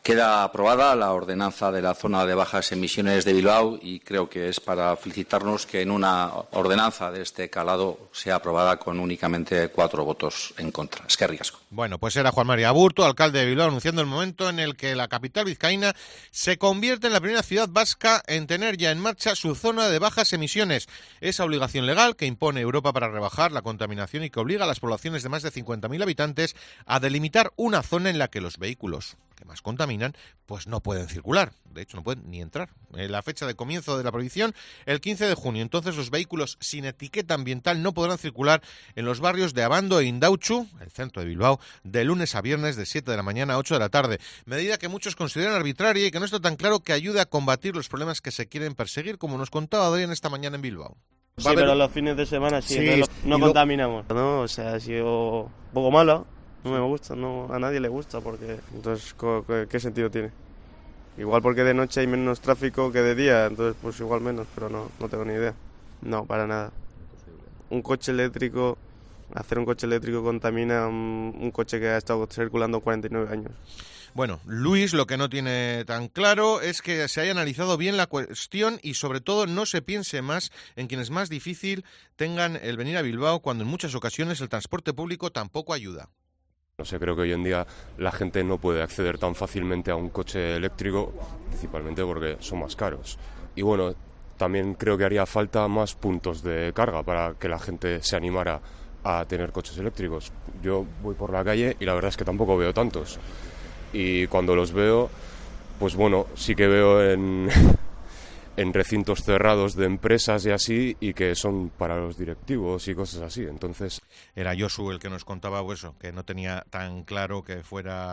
Queda aprobada la ordenanza de la zona de bajas emisiones de Bilbao y creo que es para felicitarnos que en una ordenanza de este calado sea aprobada con únicamente 4 votos en contra. Eskerrik asko. Bueno, pues era Juan María Aburto, alcalde de Bilbao, anunciando el momento en el que la capital vizcaína se convierte en la primera ciudad vasca en tener ya en marcha su zona de bajas emisiones. Esa obligación legal que impone Europa para rebajar la contaminación y que obliga a las poblaciones de más de 50.000 habitantes a delimitar una zona en la que los vehículos que más contaminan, pues no pueden circular. De hecho, no pueden ni entrar. La fecha de comienzo de la prohibición, el 15 de junio. Entonces, los vehículos sin etiqueta ambiental no podrán circular en los barrios de Abando e Indautxu, el centro de Bilbao, de lunes a viernes de 7 de la mañana a 8 de la tarde. Medida que muchos consideran arbitraria y que no está tan claro que ayude a combatir los problemas que se quieren perseguir, como nos contaba Adrián esta mañana en Bilbao. Sí, pero los fines de semana sí no contaminamos, ¿no? O sea, ha sido un poco malo. No me gusta, no, a nadie le gusta, porque entonces, ¿qué sentido tiene? Igual porque de noche hay menos tráfico que de día, entonces pues igual menos, pero no tengo ni idea. No, para nada. Hacer un coche eléctrico contamina un coche que ha estado circulando 49 años. Bueno, Luis lo que no tiene tan claro es que se haya analizado bien la cuestión y sobre todo no se piense más en quienes más difícil tengan el venir a Bilbao, cuando en muchas ocasiones el transporte público tampoco ayuda. No sé, creo que hoy en día la gente no puede acceder tan fácilmente a un coche eléctrico, principalmente porque son más caros. Y bueno, también creo que haría falta más puntos de carga para que la gente se animara a tener coches eléctricos. Yo voy por la calle y la verdad es que tampoco veo tantos. Y cuando los veo, pues bueno, sí que veo en recintos cerrados de empresas y así, y que son para los directivos y cosas así. Entonces, era Josu el que nos contaba eso, que no tenía tan claro que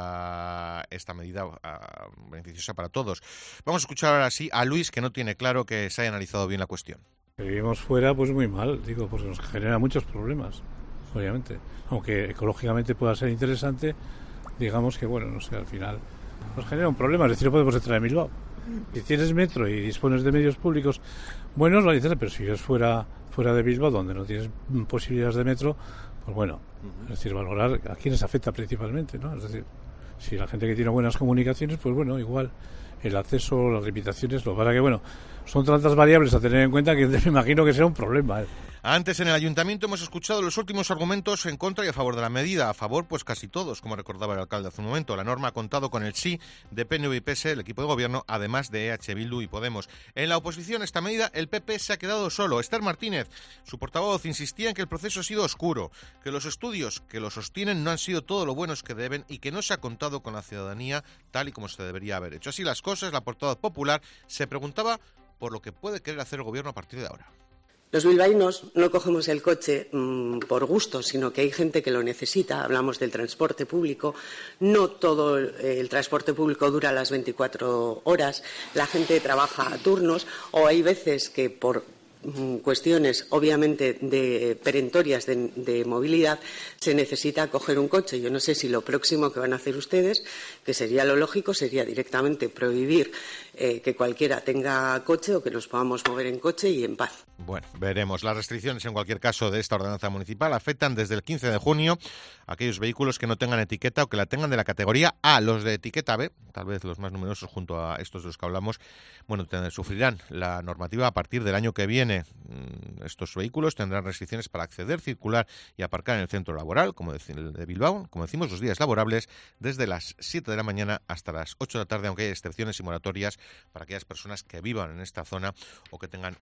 fuera esta medida beneficiosa para todos. Vamos a escuchar ahora sí a Luis, que no tiene claro que se haya analizado bien la cuestión. Que vivimos fuera, pues muy mal, digo, porque nos genera muchos problemas, obviamente. Aunque ecológicamente pueda ser interesante, digamos que, bueno, no sé, al final nos genera un problema, es decir, no podemos entrar en Bilbao. Si tienes metro y dispones de medios públicos buenos, lo dices, pero si es fuera de Bilbao, donde no tienes posibilidades de metro, pues bueno, es decir, valorar a quiénes afecta principalmente, ¿no? Es decir, si la gente que tiene buenas comunicaciones, pues bueno, igual el acceso, las limitaciones, lo para que, bueno, son tantas variables a tener en cuenta que me imagino que será un problema, ¿eh? Antes en el Ayuntamiento hemos escuchado los últimos argumentos en contra y a favor de la medida. A favor, pues casi todos, como recordaba el alcalde hace un momento. La norma ha contado con el sí de PNV y PS, el equipo de gobierno, además de EH Bildu y Podemos. En la oposición a esta medida, el PP se ha quedado solo. Esther Martínez, su portavoz, insistía en que el proceso ha sido oscuro, que los estudios que lo sostienen no han sido todo lo buenos que deben y que no se ha contado con la ciudadanía tal y como se debería haber hecho. Así las cosas, la portavoz popular se preguntaba por lo que puede querer hacer el gobierno a partir de ahora. Los bilbaínos no cogemos el coche por gusto, sino que hay gente que lo necesita. Hablamos del transporte público. No todo el transporte público dura las 24 horas. La gente trabaja a turnos o hay veces que por cuestiones obviamente perentorias de movilidad se necesita coger un coche. Yo no sé si lo próximo que van a hacer ustedes, que sería lo lógico, sería directamente prohibir que cualquiera tenga coche o que nos podamos mover en coche y en paz. Bueno, veremos. Las restricciones, en cualquier caso, de esta ordenanza municipal afectan desde el 15 de junio a aquellos vehículos que no tengan etiqueta o que la tengan de la categoría A. Los de etiqueta B, tal vez los más numerosos junto a estos de los que hablamos, bueno, sufrirán la normativa a partir del año que viene. Estos vehículos tendrán restricciones para acceder, circular y aparcar en el centro laboral, como el de Bilbao, como decimos, los días laborables, desde las 7 de la mañana hasta las 8 de la tarde, aunque hay excepciones y moratorias para aquellas personas que vivan en esta zona o que tengan